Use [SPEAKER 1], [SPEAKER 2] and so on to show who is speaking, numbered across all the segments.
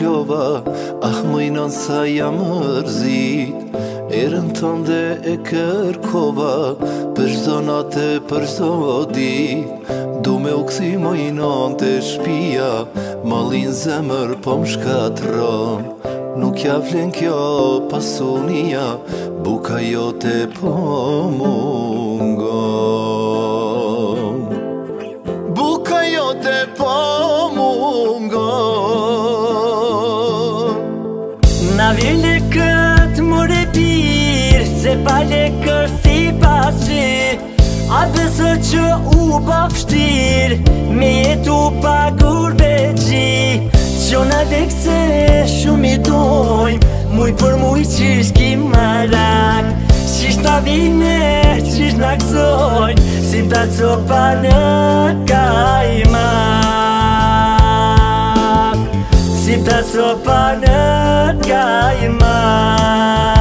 [SPEAKER 1] kalova, ah mëjnon sa jam mërzit. Erën tënde e kërkova, për çdo natë e për çdo dit. Du me u kthi mëjnon të shpia, mallin zemër po m'shkatron. Nuk ja vlen kjo pasunia, buka jote po mungon. Buka jote po mungon.
[SPEAKER 2] Na vile këtë more pirë, se pale kërsi pasqy. A beso që u bafshtir, me jetu pa gurbetqi. Qona dek se shumë i dojmë, muj për muj qish ki marak. Qish na vine, qish na gzojnë, si ta copa në kajmak. Si ta copa në kajmak.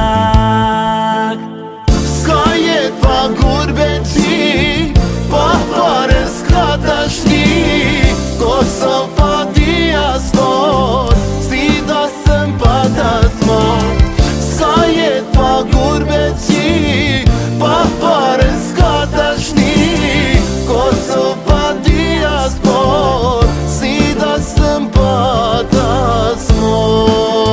[SPEAKER 1] Ska jet pa gurbetqi, pa pare s'ka dashni. Kosov pa diaspor, si da sëm pa dasmor. Ska jet pa gurbetqi, pa pare s'ka dashni. Kosov pa diaspor, si da sëm pa dasmor.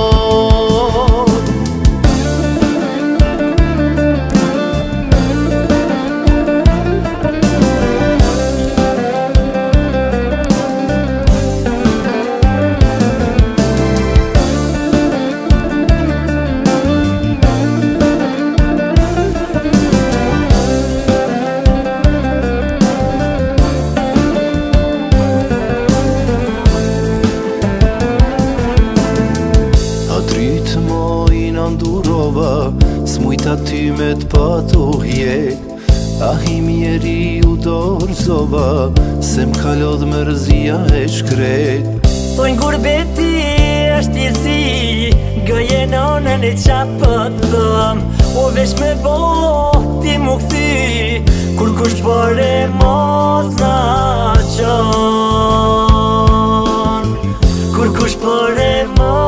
[SPEAKER 1] Ndurova, s'mujta ty me t'patu hjek. Ah i mjeri u dorzova, se m'kalodh mërzia e shkret.
[SPEAKER 2] Thojnë gurbeti është i zi, gëje nonën e qapët dhëm. O vesh me boti mu kthi, kur kush për e mos na qon. Kur kush për e mos